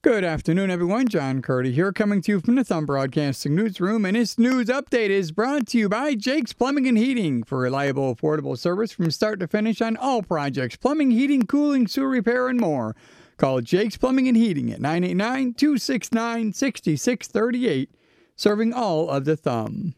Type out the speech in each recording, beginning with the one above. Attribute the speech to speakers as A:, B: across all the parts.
A: Good afternoon, everyone. John Curdy here, coming to you from the Thumb Broadcasting Newsroom. And this news update is brought to you by Jake's Plumbing and Heating for reliable, affordable service from start to finish on all projects. Plumbing, heating, cooling, sewer repair, and more. Call Jake's Plumbing and Heating at 989-269-6638, serving all of the Thumb.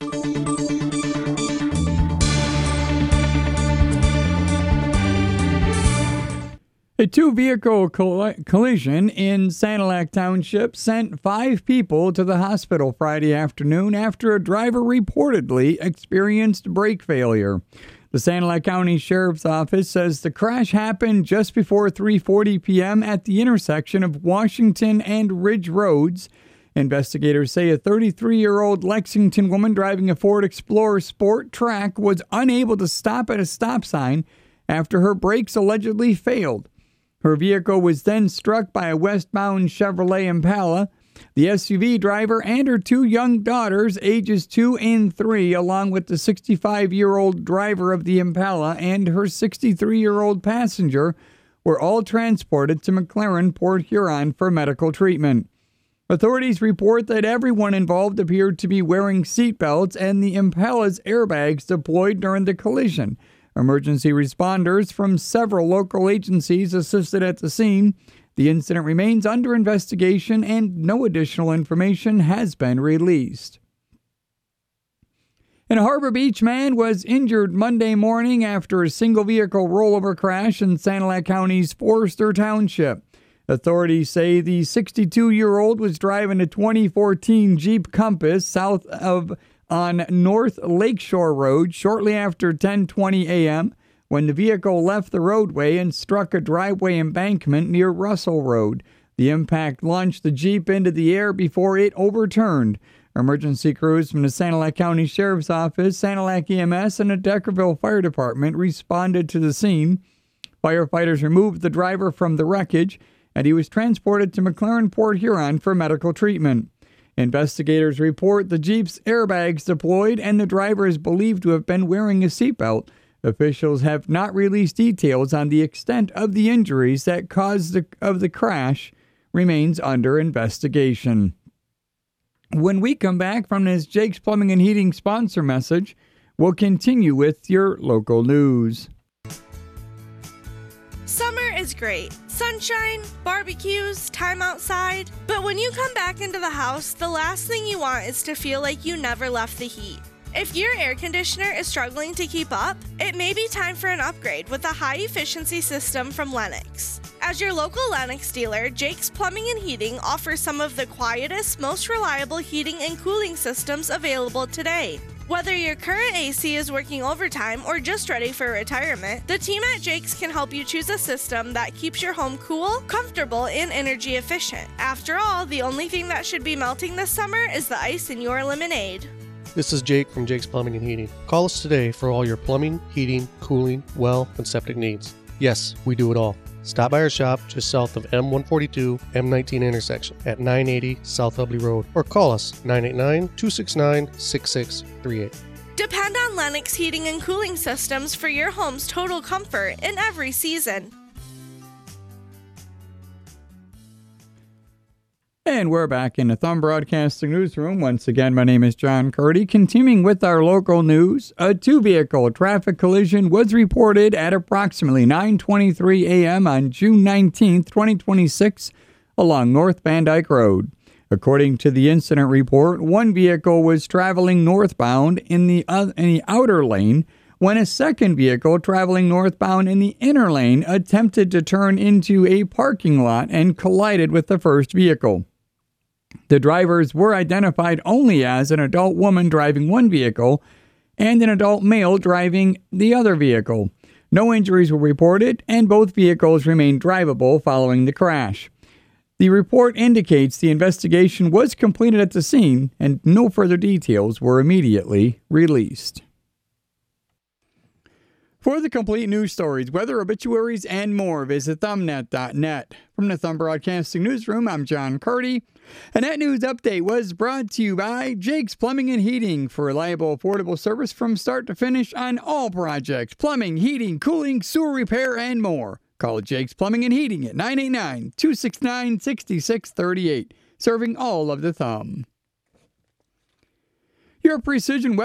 A: A two-vehicle collision in Sanilac Township sent 5 people to the hospital Friday afternoon after a driver reportedly experienced brake failure. The Sanilac County Sheriff's Office says the crash happened just before 3:40 p.m. at the intersection of Washington and Ridge Roads. Investigators say a 33-year-old Lexington woman driving a Ford Explorer Sport Track was unable to stop at a stop sign after her brakes allegedly failed. Her vehicle was then struck by a westbound Chevrolet Impala. The SUV driver and her 2 young daughters, ages 2 and 3, along with the 65-year-old driver of the Impala and her 63-year-old passenger, were all transported to McLaren, Port Huron for medical treatment. Authorities report that everyone involved appeared to be wearing seatbelts and the Impala's airbags deployed during the collision. Emergency responders from several local agencies assisted at the scene. The incident remains under investigation and no additional information has been released. And a Harbor Beach man was injured Monday morning after a single-vehicle rollover crash in Sanilac County's Forester Township. Authorities say the 62-year-old was driving a 2014 Jeep Compass south of on North Lakeshore Road shortly after 10:20 a.m. when the vehicle left the roadway and struck a driveway embankment near Russell Road. The impact launched the Jeep into the air before it overturned. Emergency crews from the Sanilac County Sheriff's Office, Sanilac EMS, and the Deckerville Fire Department responded to the scene. Firefighters removed the driver from the wreckage, and he was transported to McLaren, Port Huron for medical treatment. Investigators report the Jeep's airbags deployed and the driver is believed to have been wearing a seatbelt. Officials have not released details on the extent of the injuries that caused the crash. Remains under investigation. When we come back from this Jake's Plumbing and Heating sponsor message, we'll continue with your local news.
B: Summer is great. Sunshine, barbecues, time outside. But when you come back into the house, the last thing you want is to feel like you never left the heat. If your air conditioner is struggling to keep up, it may be time for an upgrade with a high-efficiency system from Lennox. As your local Lennox dealer, Jake's Plumbing and Heating offers some of the quietest, most reliable heating and cooling systems available today. Whether your current AC is working overtime or just ready for retirement, the team at Jake's can help you choose a system that keeps your home cool, comfortable, and energy efficient. After all, the only thing that should be melting this summer is the ice in your lemonade.
C: This is Jake from Jake's Plumbing and Heating. Call us today for all your plumbing, heating, cooling, well, and septic needs. Yes, we do it all. Stop by our shop just south of M142, M19 intersection at 980 South Hubley Road or call us 989-269-6638.
B: Depend on Lennox Heating and Cooling Systems for your home's total comfort in every season.
A: And we're back in the Thumb Broadcasting Newsroom. Once again, my name is John Curdy. Continuing with our local news, a 2-vehicle traffic collision was reported at approximately 9:23 a.m. on June 19, 2026, along North Van Dyke Road. According to the incident report, one vehicle was traveling northbound in the outer lane when a second vehicle traveling northbound in the inner lane attempted to turn into a parking lot and collided with the first vehicle. The drivers were identified only as an adult woman driving one vehicle and an adult male driving the other vehicle. No injuries were reported, and both vehicles remained drivable following the crash. The report indicates the investigation was completed at the scene, and no further details were immediately released. For the complete news stories, weather, obituaries, and more, visit thumbnet.net. From the Thumb Broadcasting Newsroom, I'm John Curdy, and that news update was brought to you by Jake's Plumbing and Heating for reliable, affordable service from start to finish on all projects, plumbing, heating, cooling, sewer repair, and more. Call Jake's Plumbing and Heating at 989-269-6638, serving all of the Thumb. Your Precision